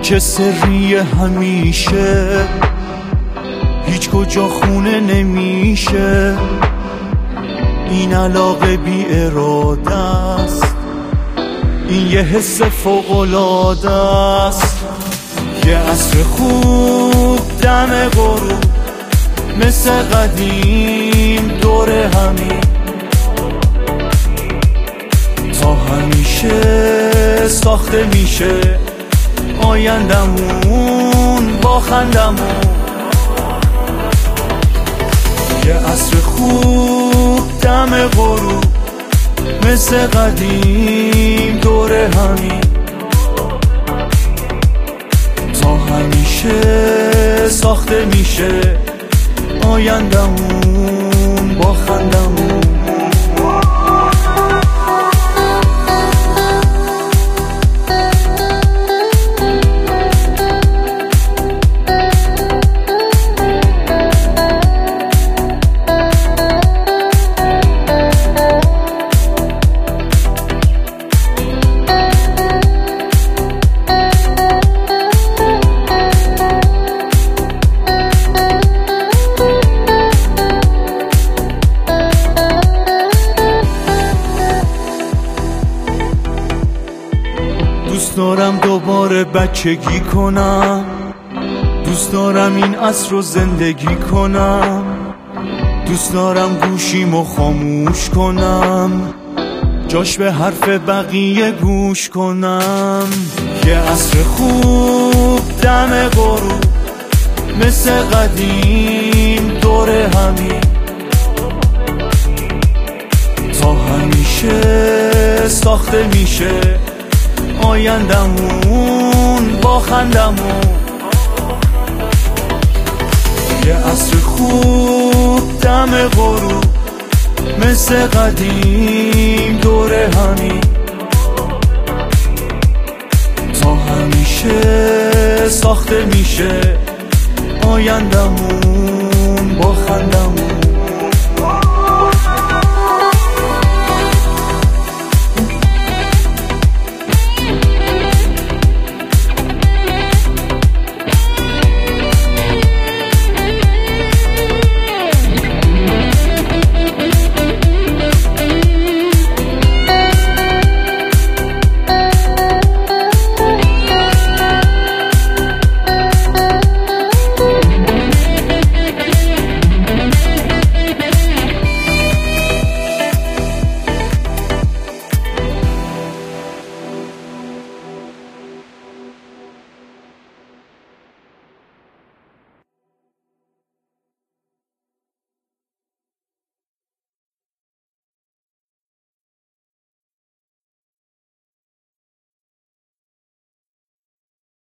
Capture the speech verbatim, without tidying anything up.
که سری همیشه هیچ کجا خونه نمیشه. این علاقه بی اراده است، این یه حس فوق‌العاده است. یه عصر خوب دم غروب مثل قدیم دور همین، تا همیشه ساخته میشه آیندمون با خندمون. یه عصر خوب دم غروب مثل قدیم دور همین، تا همیشه ساخته میشه آیندمون با خندمون. دوست دارم دوباره بچگی کنم، دوست دارم این عصر رو زندگی کنم، دوست دارم گوشیمو خاموش کنم، جاش به حرف بقیه گوش کنم. یه عصر خوب دم غروب مثل قدیم دور همین، تا همیشه ساخته میشه آیندمون با خندمون. یه عصر خوب دم غروب مثل قدیم دور همین، تا همیشه ساخته میشه آیندمون با خندمون.